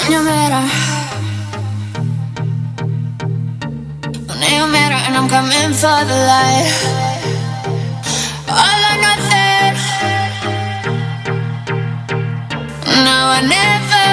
in your mirror. Look in your mirror and I'm coming for the light. All or nothing. Now I never.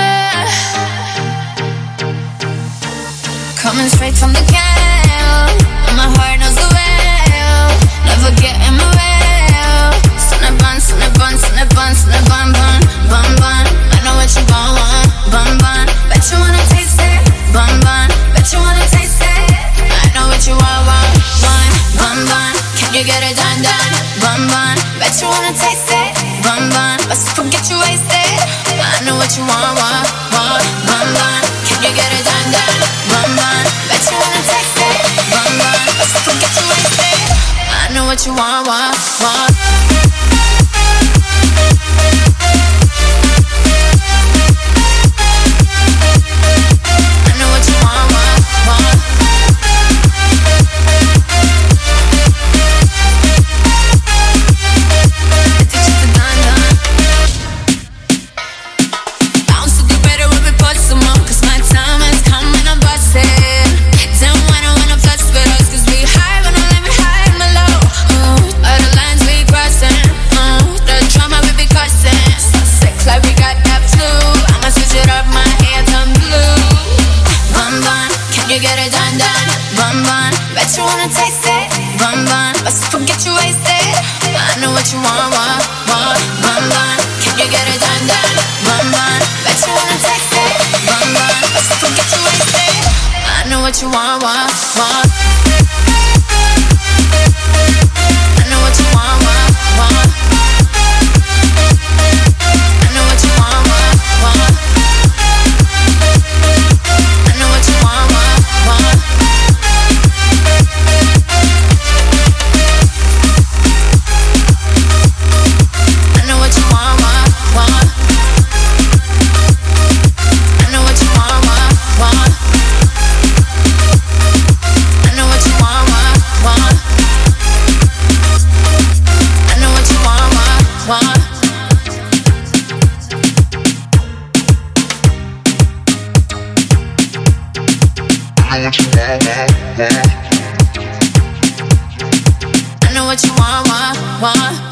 Coming straight from the can. And my heart knows the way. Never get in my way. Snap on, snap on, snap on, snap on, bun, bun, bun. I know what you want, bun, bun. Bet you wanna taste it, bun, bun. Bet you wanna taste it. I know what you want, bun, bun. Can you get it done, done, bun, bun. Bet you wanna taste it, bun, bun. Let's forget you wasted. I know what you want, bun, bun. Can you get it done, done, bun, bun. Bet you wanna taste it, bun, bun. Let's forget you wasted. I know what you want, want. Bet you wanna taste it, bun, bun. Let's forget you wasted. I know what you want, bun, bun. Can you get it done, done, bun, bun. Bet you wanna taste it, bun, bun. Let's forget you wasted. I know what you want, want. I know what you want, want. I know what you want, want. I know what you want, want. I know what you want, want.